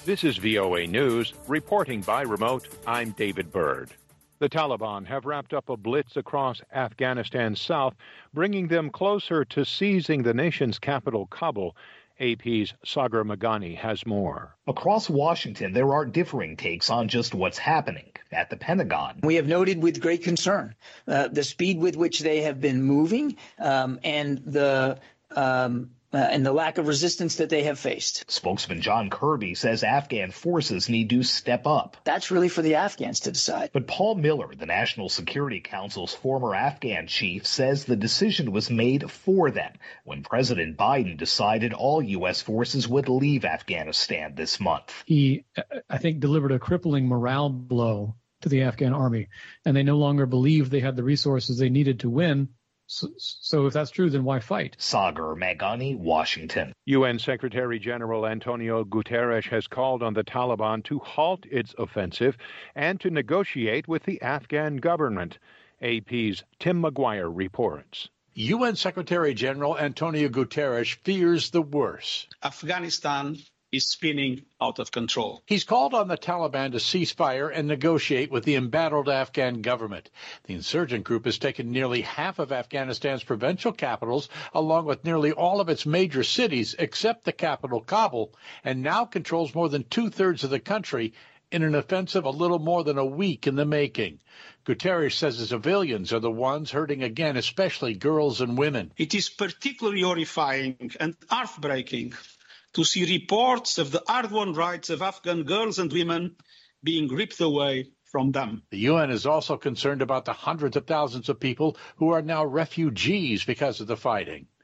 This is VOA News, reporting by remote. I'm David Byrd. The Taliban have wrapped up a blitz across Afghanistan's south, bringing them closer to seizing the nation's capital, Kabul. AP's Sagar Meghani has more. Across Washington, there are differing takes on just what's happening. At the Pentagon, we have noted with great concern the speed with which they have been moving and the lack of resistance that they have faced. Spokesman John Kirby says Afghan forces need to step up. That's really for the Afghans to decide. But Paul Miller, the National Security Council's former Afghan chief, says the decision was made for them when President Biden decided all U.S. forces would leave Afghanistan this month. He, I think, delivered a crippling morale blow to the Afghan army, and they no longer believed they had the resources they needed to win. So if that's true, then why fight? Sagar Meghani, Washington. UN Secretary General Antonio Guterres has called on the Taliban to halt its offensive and to negotiate with the Afghan government. AP's Tim McGuire reports. UN Secretary General Antonio Guterres fears the worst. Afghanistan is spinning out of control. He's called on the Taliban to cease fire and negotiate with the embattled Afghan government. The insurgent group has taken nearly half of Afghanistan's provincial capitals, along with nearly all of its major cities, except the capital, Kabul, and now controls more than two-thirds of the country in an offensive a little more than a week in the making. Guterres says the civilians are the ones hurting again, especially girls and women. It is particularly horrifying and heartbreaking to see reports of the hard-won rights of Afghan girls and women being ripped away from them. The UN is also concerned about the hundreds of thousands of people who are now refugees because of the fighting.